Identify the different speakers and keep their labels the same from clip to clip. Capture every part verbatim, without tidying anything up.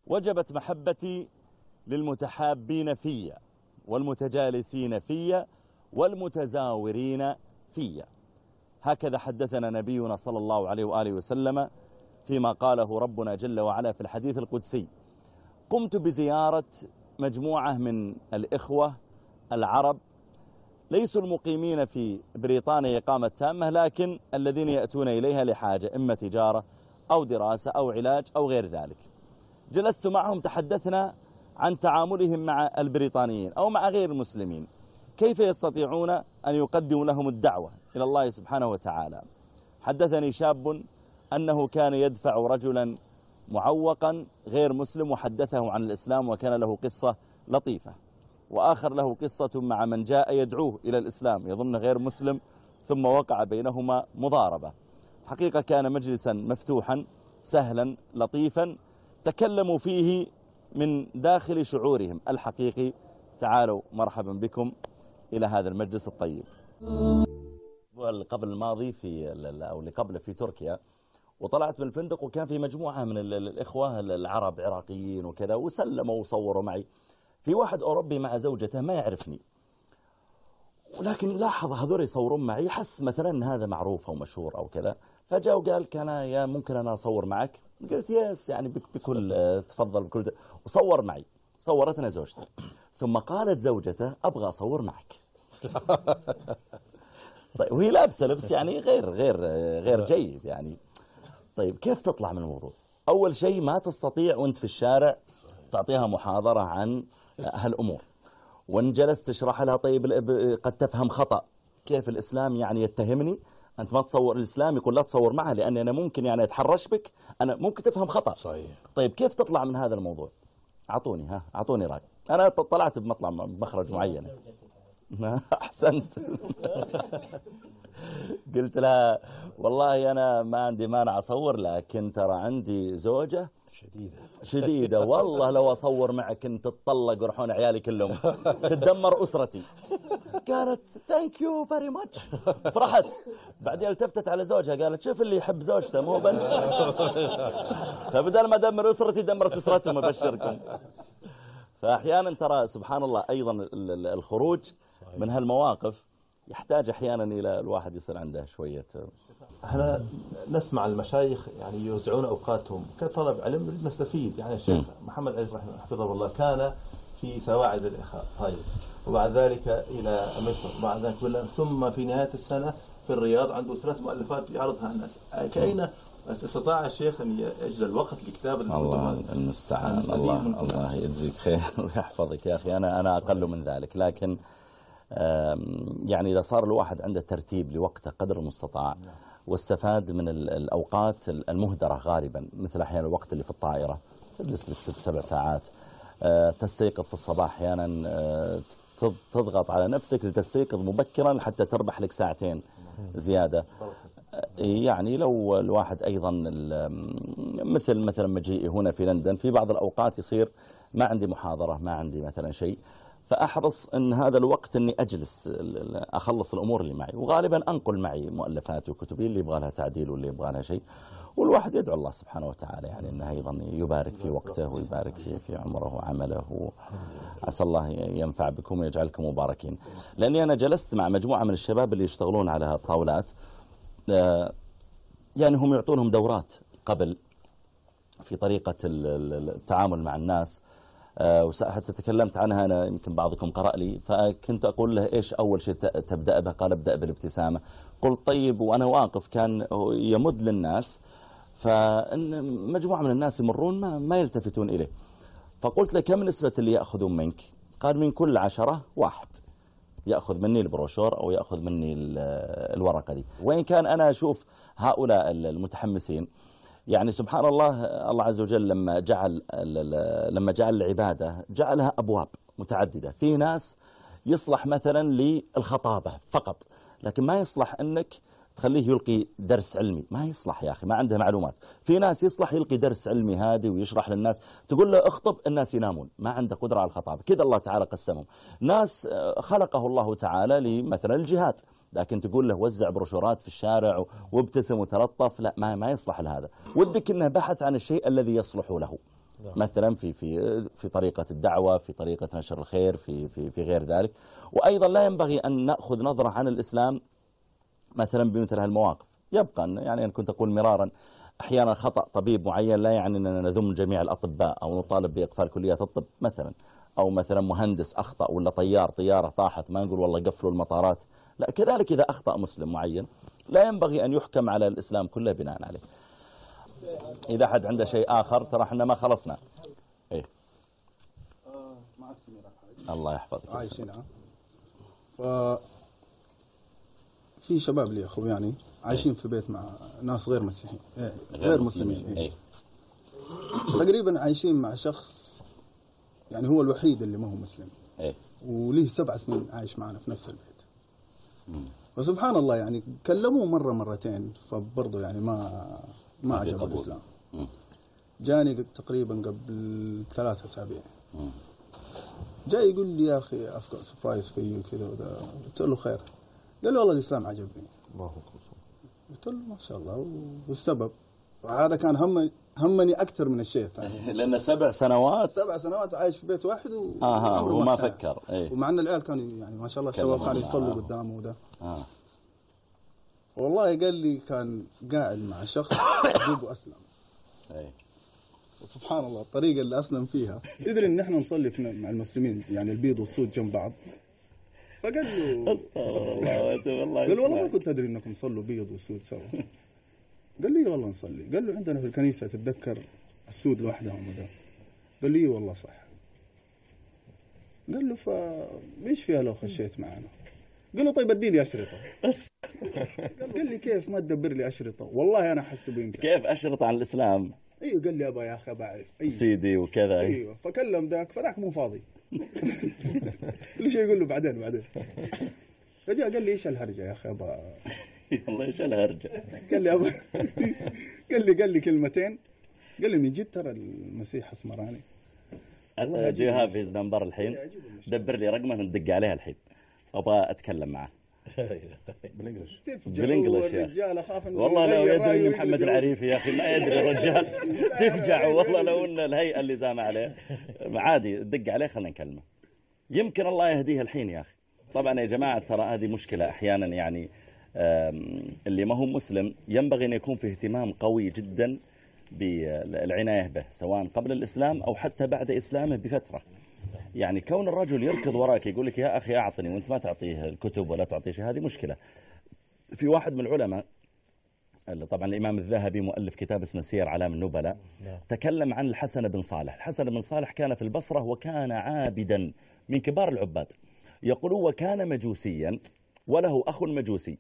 Speaker 1: وجبت محبتي للمتحابين في والمتجالسين في والمتزاورين في. هكذا حدثنا نبينا صلى الله عليه وآله وسلم فيما قاله ربنا جل وعلا في الحديث القدسي: قمت بزيارة مجموعة من الإخوة العرب ليسوا المقيمين في بريطانيا إقامة تامة، لكن الذين يأتون إليها لحاجة، إما تجارة أو دراسة أو علاج أو غير ذلك. جلست معهم، تحدثنا عن تعاملهم مع البريطانيين أو مع غير المسلمين، كيف يستطيعون أن يقدموا لهم الدعوة إلى الله سبحانه وتعالى. حدثني شاب أنه كان يدفع رجلا معوقا غير مسلم، وحدثه عن الإسلام، وكان له قصة لطيفة. وآخر له قصة مع من جاء يدعوه إلى الإسلام يظن غير مسلم، ثم وقع بينهما مضاربة. حقيقة كان مجلسا مفتوحا سهلا لطيفا، تكلموا فيه من داخل شعورهم الحقيقي. تعالوا مرحبا بكم إلى هذا المجلس الطيب. قبل الماضي في أو اللي قبله في تركيا، وطلعت من الفندق وكان في مجموعة من الإخوة العرب عراقيين وكذا، وسلموا وصوروا معي. في واحد أوروبي مع زوجته ما يعرفني، ولكن لاحظ هذول يصورون معي، حس مثلا هذا معروف أو مشهور أو كذا، فجاء وقال: كان يا ممكن أنا أصور معك؟ قلت يس، يعني بكل تفضل بكل، وصور معي. صورتنا زوجته، ثم قالت زوجته: أبغى أصور معك. طيب، وهي لابسة لبس يعني غير غير غير جيد يعني. طيب، كيف تطلع من الموضوع؟ أول شيء ما تستطيع وانت في الشارع تعطيها محاضرة عن هالأمور، وان جلست تشرح لها طيب قد تفهم خطأ، كيف الإسلام يعني يتهمني، أنت ما تصور الإسلام، يقول لا تصور معها لأن أنا ممكن يعني أتحرش بك، أنا ممكن تفهم خطأ.
Speaker 2: صحيح.
Speaker 1: طيب، كيف تطلع من هذا الموضوع؟ أعطوني ها أعطوني رأي. أنا طلعت بمطلع مخرج معين. أحسنت. قلت لها: والله أنا ما عندي مانع أصور، لكن ترى عندي زوجة
Speaker 2: شديدة
Speaker 1: شديدة، والله لو أصور معك أنت تطلق ويروحون عيالي كلهم، تدمر أسرتي. قالت: ثانك يو فيري ماتش. فرحت. بعدين التفتت على زوجها قالت: شوف اللي يحب زوجته مو بنت. فبدل ما دمر أسرتي دمرت أسرتهم، أبشركم. فأحيانا ترى سبحان الله أيضا الخروج من هالمواقف يحتاج أحيانا إلى الواحد يصير عنده شوية.
Speaker 2: احنا نسمع المشايخ يعني يوزعون أوقاتهم كطلب علم نستفيد. يعني الشيخ محمد علي رحمه حفظه الله كان في سواعد الإخاء، طيب، وبعد ذلك إلى مصر، بعد ذلك ثم في نهاية السنة في الرياض عنده ثلاث مؤلفات يعرضها الناس. كأين استطاع الشيخ أن يجعل الوقت لكتابة؟
Speaker 1: الله المستعان. الله الله يجزيك خير ويحفظك يا أخي. أنا أنا أقل من ذلك، لكن يعني إذا صار الواحد عنده ترتيب لوقته قدر المستطاع، واستفاد من الأوقات المهدرة غالبا، مثل أحيانا الوقت اللي في الطائرة تجلس لك ست سبع ساعات، تستيقظ في الصباح أحيانا تضغط على نفسك لتستيقظ مبكرا حتى تربح لك ساعتين زيادة. يعني لو الواحد أيضا مثل مثلا مجيئي هنا في لندن، في بعض الأوقات يصير ما عندي محاضرة، ما عندي مثلا شيء، فأحرص أن هذا الوقت أني أجلس أخلص الأمور اللي معي، وغالبا أنقل معي مؤلفاتي وكتبي اللي يبغى لها تعديل واللي يبغى لها شيء. والواحد يدعو الله سبحانه وتعالى يعني أنه أيضا يبارك في وقته ويبارك في, في عمره وعمله، وعسى الله ينفع بكم ويجعلكم مباركين. لأني أنا جلست مع مجموعة من الشباب اللي يشتغلون على الطاولات، يعني هم يعطونهم دورات قبل في طريقة التعامل مع الناس، وحتى تكلمت عنها أنا، يمكن بعضكم قرأ لي، فكنت أقول له: إيش أول شيء تبدأ به؟ قال: ابدأ بالابتسامة. قلت: طيب. وأنا واقف كان يمد للناس، فإن مجموعة من الناس يمرون ما, ما يلتفتون إليه، فقلت له: كم نسبة اللي يأخذون منك؟ قال: من كل عشرة واحد يأخذ مني البروشور أو يأخذ مني الورقة دي. وإن كان أنا أشوف هؤلاء المتحمسين، يعني سبحان الله، الله عز وجل لما جعل لما جعل العبادة جعلها أبواب متعددة. في ناس يصلح مثلا للخطابة فقط، لكن ما يصلح أنك تخليه يلقي درس علمي، ما يصلح يا أخي، ما عنده معلومات. في ناس يصلح يلقي درس علمي هادي ويشرح للناس، تقول له اخطب الناس ينامون، ما عنده قدرة على الخطابة. كذا الله تعالى قسمهم. ناس خلقه الله تعالى لمثلا الجهاد، لكن تقول له وزع بروشورات في الشارع وابتسم وتلطف، لا، ما ما يصلح لهذا. ودك انه بحث عن الشيء الذي يصلح له. مثلا في في في طريقة الدعوة، في طريقة نشر الخير، في في في غير ذلك. وأيضا لا ينبغي أن نأخذ نظرة عن الإسلام مثلا بمثل هالمواقف. يبقى يعني أنا كنت أقول مرارا أحيانا خطأ طبيب معين لا يعني أننا نذم جميع الأطباء أو نطالب بإقفال كليات الطب مثلا، أو مثلا مهندس أخطأ ولا طيار طيارة طاحت ما نقول والله قفلوا المطارات، لا. كذلك إذا أخطأ مسلم معين لا ينبغي أن يحكم على الإسلام كله بناء عليه. إذا حد عنده شيء آخر ترى احنا ما خلصنا. إيه الله يحفظك.
Speaker 3: عايشين ف في شباب لي أخو يعني عايشين في بيت مع ناس غير مسيحيين غير, غير مسلمين, مسلمين. إيه. تقريبا عايشين مع شخص يعني هو الوحيد اللي ما هو مسلم.
Speaker 1: إيه.
Speaker 3: وليه سبع سنين عايش معنا في نفس البيت. مم. وسبحان الله يعني كلموه مرة مرتين فبرضه يعني ما ما عجب الإسلام. مم. جاني تقريبا قبل ثلاثة أسابيع. جاي يقول لي يا أخي أفكار سبرايز في كذا وذا. قلت له خير. قال لي والله الإسلام عجبني. الله أكبر. قلت له ما شاء الله. والسبب وهذا كان هم همني أكثر من الشيء الثاني.
Speaker 1: لأن سبع سنوات
Speaker 3: سبع سنوات عايش في بيت واحد و
Speaker 1: آه وما فكر.
Speaker 3: ايه. ومع أن العيال كانوا يعني ما شاء الله الشباب كانوا يصلوا آه. قدامه وده. آه. والله قال لي كان قاعد مع شخص أبوه أسلم.
Speaker 1: ايه.
Speaker 3: وسبحان الله الطريقة اللي أسلم فيها. تدري إن إحنا نصلي مع المسلمين يعني البيض والسود جنب بعض. فقال له
Speaker 1: استغفر الله والله
Speaker 3: قال والله ما كنت أدري إنكم تصلوا بيض والسود سوا. قال لي والله نصلي. قال له عندنا في الكنيسة تتذكر السود لوحدهم وده. قال لي والله صح. قال له فايش فيها لو خشيت معنا؟ قال له طيب اديني أشرطة. قال لي كيف ما تدبر لي أشرطة؟ والله أنا أحس بيمتع.
Speaker 1: كيف أشرطة عن الإسلام؟
Speaker 3: ايوه قال لي ابا يا اخي بعرف أيوة.
Speaker 1: سيدي وكذا.
Speaker 3: ايوه فكلم ذاك فذاك مو فاضي. كل شيء يقول له بعدين بعدين. فجاء قال لي ايش الهرجه يا اخي ابا؟
Speaker 1: والله ايش الهرجه؟
Speaker 3: قال لي ابا قال لي قال لي كلمتين. قال لي من جد ترى المسيح اسمراني.
Speaker 1: جيها في نمبر الحين دبر لي رقمه ندق عليها الحين ابغى اتكلم معه.
Speaker 3: بالانجلش
Speaker 1: بالانجلش يا اخي والله لو يدري محمد العريفي يا اخي ما يدري الرجال تفجع والله لو ان الهيئه اللي زام عليه عادي دق عليه خلينا نكلمه يمكن الله يهديه الحين يا اخي. طبعا يا جماعه ترى هذه مشكله احيانا يعني اللي ما هو مسلم ينبغي ان يكون في اهتمام قوي جدا بالعنايه به سواء قبل الاسلام او حتى بعد اسلامه بفتره. يعني كون الرجل يركض وراك يقول لك يا أخي أعطني وأنت ما تعطيه الكتب ولا تعطيه شيء هذه مشكلة. في واحد من العلماء طبعا الإمام الذهبي مؤلف كتاب اسمه سير أعلام النبلاء تكلم عن الحسن بن صالح. الحسن بن صالح كان في البصرة وكان عابدا من كبار العباد. يقول وكان مجوسيا وله أخ مجوسي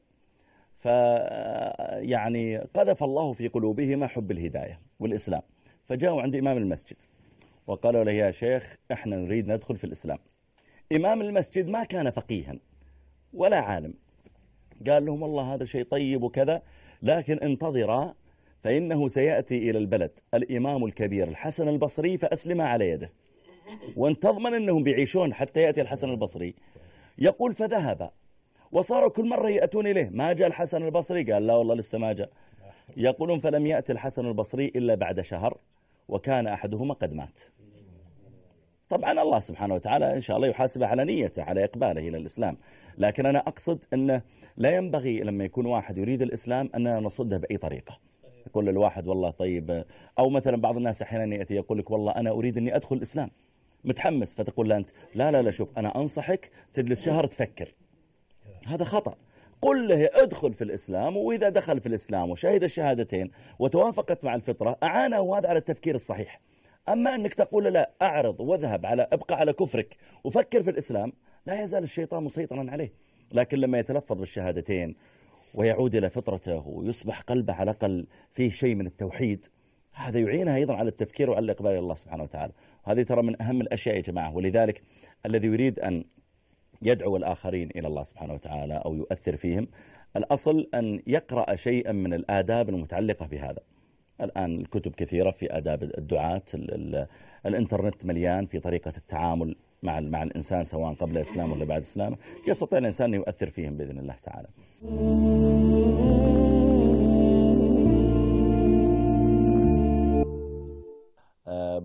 Speaker 1: فيعني قذف الله في قلوبهما حب الهداية والإسلام فجاءوا عند إمام المسجد وقالوا له يا شيخ احنا نريد ندخل في الإسلام. إمام المسجد ما كان فقيها ولا عالم قال لهم والله هذا شيء طيب وكذا لكن انتظرا فإنه سيأتي إلى البلد الإمام الكبير الحسن البصري فأسلم على يده وانت تضمن أنهم بيعيشون حتى يأتي الحسن البصري. يقول فذهب وصاروا كل مرة يأتون إليه ما جاء الحسن البصري قال لا والله لسه ما جاء. يقولون فلم يأتي الحسن البصري إلا بعد شهر وكان أحدهما قد مات. طبعا الله سبحانه وتعالى إن شاء الله يحاسبه على نيته على إقباله إلى الإسلام. لكن أنا أقصد أنه لا ينبغي لما يكون واحد يريد الإسلام أننا نصده بأي طريقة. يقول للواحد والله طيب أو مثلا بعض الناس أحيانا يأتي يقول لك والله أنا أريد أني أدخل الإسلام متحمس فتقول له أنت لا لا لا شوف أنا أنصحك تجلس شهر تفكر. هذا خطأ. قل له ادخل في الإسلام وإذا دخل في الإسلام وشهد الشهادتين وتوافقت مع الفطرة أعانه هذا على التفكير الصحيح. أما أنك تقول لا أعرض واذهب على أبقى على كفرك وفكر في الإسلام لا يزال الشيطان مسيطرا عليه. لكن لما يتلفظ بالشهادتين ويعود إلى فطرته ويصبح قلبه على الأقل فيه شيء من التوحيد هذا يعينها أيضا على التفكير وعلى الإقبال إلى الله سبحانه وتعالى. وهذه ترى من أهم الأشياء يا جماعة. ولذلك الذي يريد أن يدعو الآخرين إلى الله سبحانه وتعالى أو يؤثر فيهم الأصل أن يقرأ شيئا من الآداب المتعلقة بهذا. الآن الكتب كثيرة في آداب الدعاة الإنترنت مليان في طريقة التعامل مع مع الإنسان سواء قبل إسلام ولا بعد إسلامه يستطيع الإنسان أن يؤثر فيهم بإذن الله تعالى.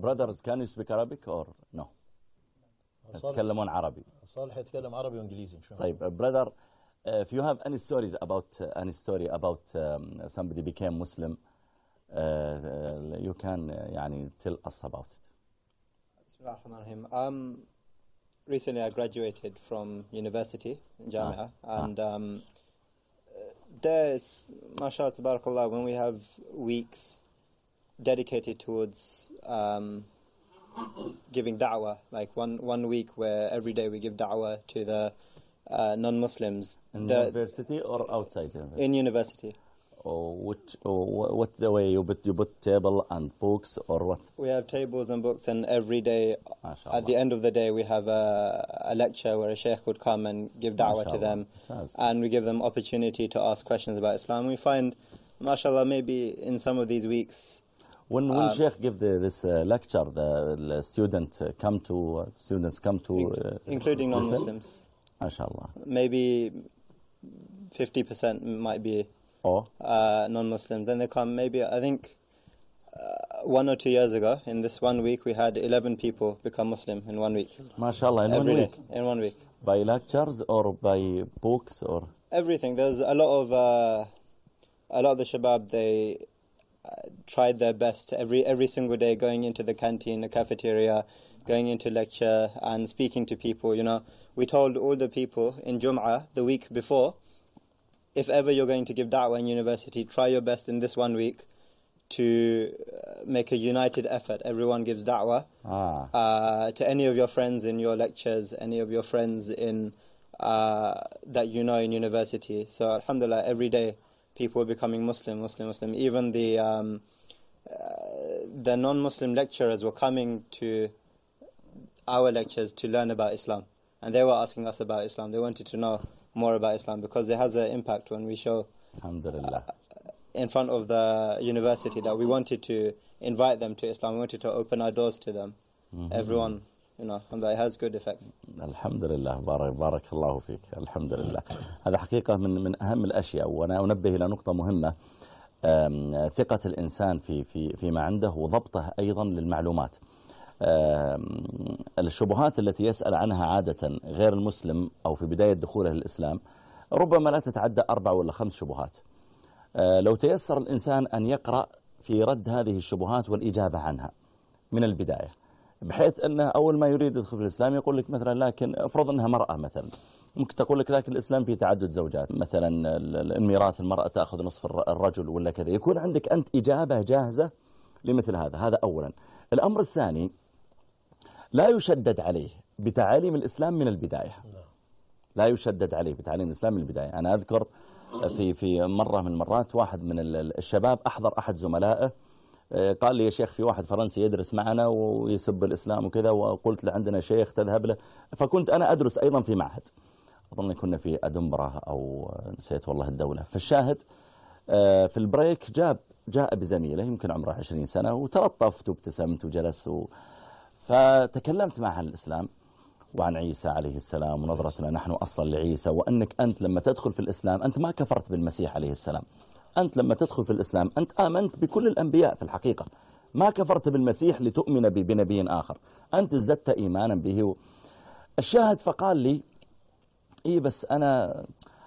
Speaker 1: brothers, can you speak Arabic or no? يتكلمون عربي.
Speaker 2: صالح يتكلم عربي وإنجليزي.
Speaker 1: طيب brother, uh, if you have any stories about uh, any story about um, somebody became Muslim, uh, uh, you can uh, يعني tell us about it.
Speaker 4: Bismillahirrahmanirrahim. Um, recently I graduated from university, Jamia, ah. and um, there's, mashallah, tabarakallah, when we have weeks dedicated towards um, giving da'wah, like one, one week where every day we give da'wah to the uh, non-Muslims.
Speaker 1: In
Speaker 4: the,
Speaker 1: university or outside university?
Speaker 4: In university.
Speaker 1: Or what, or what the way you put, you put table and books or what?
Speaker 4: We have tables and books, and every day, Mashallah. At the end of the day, we have a, a lecture where a sheikh would come and give da'wah Mashallah. To them. And we give them opportunity to ask questions about Islam. We find, mashallah, maybe in some of these weeks,
Speaker 1: When when um, Sheikh give the, this uh, lecture, the, the student uh, come to uh, students come to uh,
Speaker 4: including non-Muslims.
Speaker 1: MashaAllah.
Speaker 4: Maybe fifty percent might be
Speaker 1: oh.
Speaker 4: uh, non-Muslims. Then they come. Maybe I think uh, one or two years ago, in this one week, we had eleven people become Muslim in one week.
Speaker 1: MashaAllah, in
Speaker 4: Every
Speaker 1: one week.
Speaker 4: Day, in one week.
Speaker 1: By lectures or by books or
Speaker 4: everything. There's a lot of uh, a lot of the shabab. They Uh, tried their best every every single day, going into the canteen, the cafeteria, going into lecture and speaking to people. You know, we told all the people in Jum'ah the week before, if ever you're going to give da'wah in university, try your best in this one week to uh, make a united effort. Everyone gives da'wah
Speaker 1: ah.
Speaker 4: uh, to any of your friends in your lectures, any of your friends in uh, that you know in university. So alhamdulillah, every day people are becoming Muslim, Muslim, Muslim. Even the um, uh, the non-Muslim lecturers were coming to our lectures to learn about Islam, and they were asking us about Islam. They wanted to know more about Islam because it has an impact when we show
Speaker 1: Alhamdulillah.
Speaker 4: Uh, in front of the university that we wanted to invite them to Islam. We wanted to open our doors to them. Mm-hmm. Everyone, you know, and that has good effects.
Speaker 1: Alhamdulillah, بارك بارك الله فيك. الحمد لله. هذا حقيقة من من أهم الأشياء، وأنا أنبه إلى نقطة مهمة، ثقة الإنسان في في فيما عنده وضبطه أيضا للمعلومات. الشبهات التي يسأل عنها عادة غير المسلم أو في بداية دخوله للإسلام ربما لا تتعدى أربع ولا خمس شبهات. لو تيسر الإنسان أن يقرأ في رد هذه الشبهات والإجابة عنها من البداية، بحيث أنه أول ما يريد يدخل في الإسلام يقول لك مثلا لكن افرض أنها مرأة مثلا، ممكن تقول لك لكن الإسلام فيه تعدد زوجات، مثلا الميراث المرأة تأخذ نصف الرجل ولا كذا، يكون عندك أنت إجابة جاهزة لمثل هذا. هذا أولا. الأمر الثاني، لا يشدد عليه بتعاليم الإسلام من البداية، لا يشدد عليه بتعاليم الإسلام من البداية. أنا أذكر في في مرة من المرات واحد من الشباب أحضر أحد زملائه قال لي يا شيخ في واحد فرنسي يدرس معنا ويسب الإسلام وكذا، وقلت له عندنا شيخ تذهب له. فكنت أنا أدرس أيضا في معهد، أظن كنا في أدنبرا أو نسيت والله الدولة. فالشاهد في البريك جاب جاء بزميله يمكن عمره عشرين سنة وتلطفت وابتسمت وجلس و... فتكلمت معه عن الإسلام وعن عيسى عليه السلام ونظرتنا نحن أصلا لعيسى، وأنك أنت لما تدخل في الإسلام أنت ما كفرت بالمسيح عليه السلام، أنت لما تدخل في الإسلام أنت آمنت بكل الأنبياء في الحقيقة، ما كفرت بالمسيح لتؤمن بنبي آخر، أنت ازددت إيمانا به. الشاهد فقال لي إيه بس أنا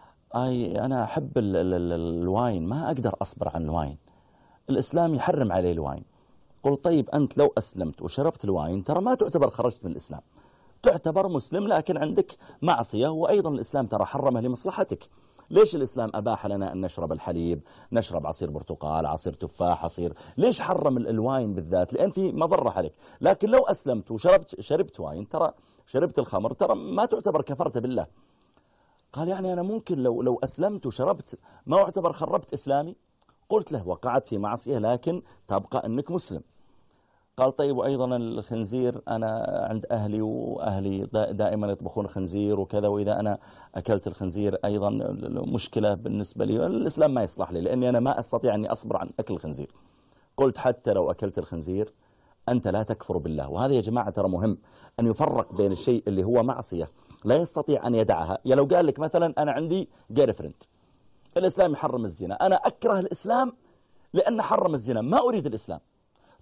Speaker 1: أي أنا أحب ال ال ال الواين، ما أقدر أصبر عن الواين، الإسلام يحرم عليه الواين. قلت طيب أنت لو أسلمت وشربت الواين ترى ما تعتبر خرجت من الإسلام، تعتبر مسلم لكن عندك معصية، وأيضا الإسلام ترى حرمه لمصلحتك. ليش الإسلام أباح لنا أن نشرب الحليب، نشرب عصير برتقال، عصير تفاح، عصير، ليش حرم الواين بالذات؟ لأن في مضرة عليك. لكن لو أسلمت وشربت شربت واين ترى شربت الخمر ترى ما تعتبر كفرت بالله. قال يعني أنا ممكن لو لو أسلمت وشربت ما أعتبر خربت إسلامي؟ قلت له وقعت في معصية لكن تبقى أنك مسلم. قال طيب وأيضا الخنزير أنا عند أهلي وأهلي دائما يطبخون خنزير وكذا، وإذا أنا أكلت الخنزير أيضا مشكلة بالنسبة لي، الإسلام ما يصلح لي لأني أنا ما أستطيع أني أصبر عن أكل الخنزير. قلت حتى لو أكلت الخنزير أنت لا تكفر بالله. وهذا يا جماعة ترى مهم أن يفرق بين الشيء اللي هو معصية لا يستطيع أن يدعها. يا لو قال لك مثلا أنا عندي جيرفرنت، الإسلام يحرم الزنا، أنا أكره الإسلام لأن حرم الزنا، ما أريد الإسلام.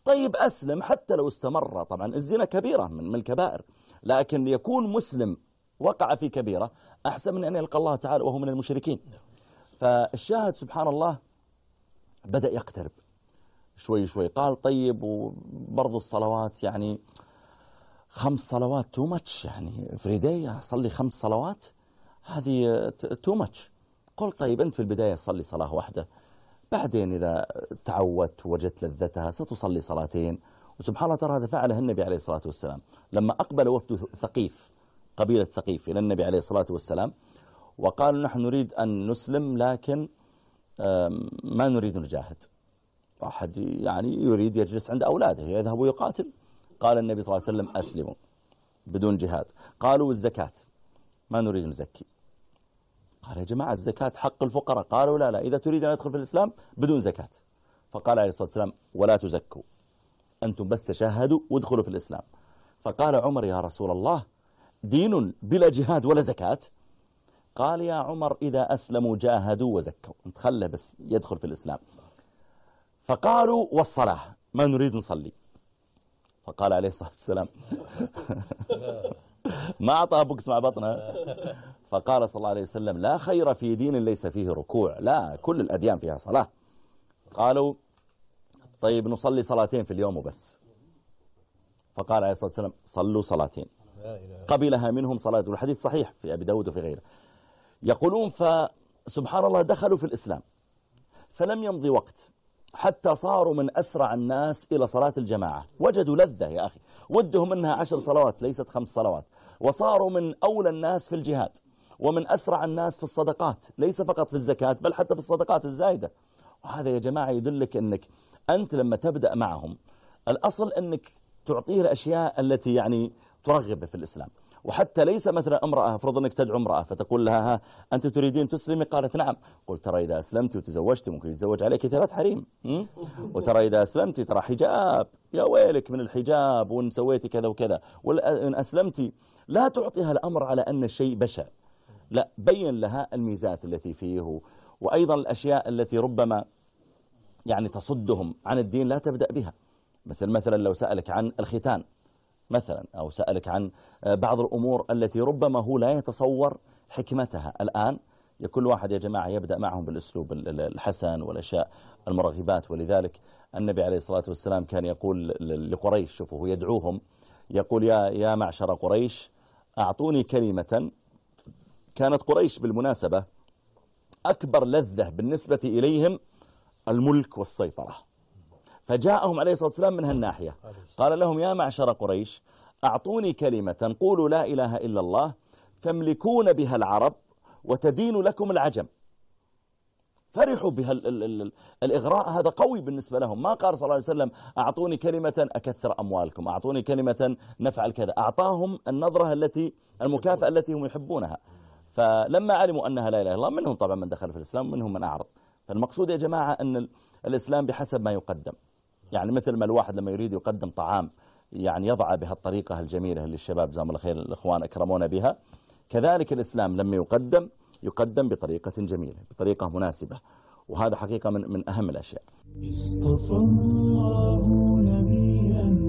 Speaker 1: طيب أسلم حتى لو استمر. طبعا الزنا كبيرة من من الكبائر، لكن يكون مسلم وقع في كبيرة أحسن من أن يلقى الله تعالى وهو من المشركين. فالشاهد سبحان الله بدأ يقترب شوي شوي. قال طيب وبرضو الصلوات يعني خمس صلوات تو ماتش، يعني فريداي أصلي خمس صلوات هذه تو ماتش. قل طيب أنت في البداية صلي صلاة واحدة، بعدين إذا تعودت وجدت لذتها ستصلي صلاتين. وسبحان الله ترى هذا فعله النبي عليه الصلاة والسلام لما أقبل وفد ثقيف، قبيلة ثقيف، إلى النبي عليه الصلاة والسلام وقالوا نحن نريد أن نسلم لكن ما نريد نجاهد. واحد يعني يريد يجلس عند أولاده يذهب ويقاتل. قال النبي صلى الله عليه وسلم أسلموا بدون جهاد. قالوا الزكاة ما نريد نزكي. قال يا جماعة الزكاة حق الفقراء. قالوا لا لا إذا تريد أن يدخل في الإسلام بدون زكاة. فقال عليه الصلاة والسلام ولا تزكوا، أنتم بس تشاهدوا وادخلوا في الإسلام. فقال عمر يا رسول الله دين بلا جهاد ولا زكاة؟ قال يا عمر إذا أسلموا جاهدوا وزكوا، نتخلى بس يدخل في الإسلام. فقالوا والصلاة ما نريد نصلي. فقال عليه الصلاة والسلام ما أعطاه بوكس مع بطنه. فقال صلى الله عليه وسلم لا خير في دين ليس فيه ركوع، لا كل الأديان فيها صلاة. قالوا طيب نصلي صلاتين في اليوم وبس. فقال عليه الصلاة والسلام صلوا صلاتين. قبلها منهم صلاة، والحديث صحيح في أبي داود وفي غيره. يقولون فسبحان الله دخلوا في الإسلام، فلم يمضي وقت حتى صاروا من أسرع الناس إلى صلاة الجماعة. وجدوا لذة يا أخي، ودهم منها عشر صلوات ليست خمس صلوات. وصاروا من أولى الناس في الجهاد، ومن أسرع الناس في الصدقات، ليس فقط في الزكاة بل حتى في الصدقات الزايدة. وهذا يا جماعة يدلك أنك أنت لما تبدأ معهم الأصل أنك تعطيه الأشياء التي يعني ترغب في الإسلام. وحتى ليس مثلا امرأة فرض أنك تدعو امرأة فتقول لها ها أنت تريدين تسلمي؟ قالت نعم. قلت ترى إذا أسلمت وتزوجت ممكن يتزوج عليك ثلاث حريم، وترى إذا أسلمت ترى حجاب، يا ويلك من الحجاب وإن سويتي كذا وكذا، وإن أسلمت. لا تعطيها الأمر على أن الشيء بشع، لا بين لها الميزات التي فيه، وأيضا الأشياء التي ربما يعني تصدهم عن الدين لا تبدأ بها. مثل مثلا لو سألك عن الختان مثلا، أو سألك عن بعض الأمور التي ربما هو لا يتصور حكمتها الآن، كل واحد يا جماعة يبدأ معهم بالأسلوب الحسن والأشياء المرغبات. ولذلك النبي عليه الصلاة والسلام كان يقول لقريش، شوفوا هو يدعوهم يقول يا يا معشر قريش أعطوني كلمة. كانت قريش بالمناسبة أكبر لذة بالنسبة إليهم الملك والسيطرة، فجاءهم عليه الصلاة والسلام من هالناحية. قال لهم يا معشر قريش أعطوني كلمة قولوا لا إله إلا الله تملكون بها العرب وتدين لكم العجم. فرحوا بها الإغراء، هذا قوي بالنسبة لهم. ما قال صلى الله عليه وسلم أعطوني كلمة أكثر أموالكم، أعطوني كلمة نفعل كذا. أعطاهم النظرة التي المكافأة التي هم يحبونها. فلما علموا أنها لا إله إلا الله منهم طبعا من دخل في الإسلام ومنهم من أعرض. فالمقصود يا جماعة أن الإسلام بحسب ما يقدم، يعني مثل ما الواحد لما يريد يقدم طعام يعني يضع بها الطريقة الجميلة اللي الشباب جزاهم الله خير الإخوان أكرمونا بها، كذلك الإسلام لما يقدم يقدم بطريقة جميلة بطريقة مناسبة. وهذا حقيقة من من أهم الأشياء. اصطفى الله نبي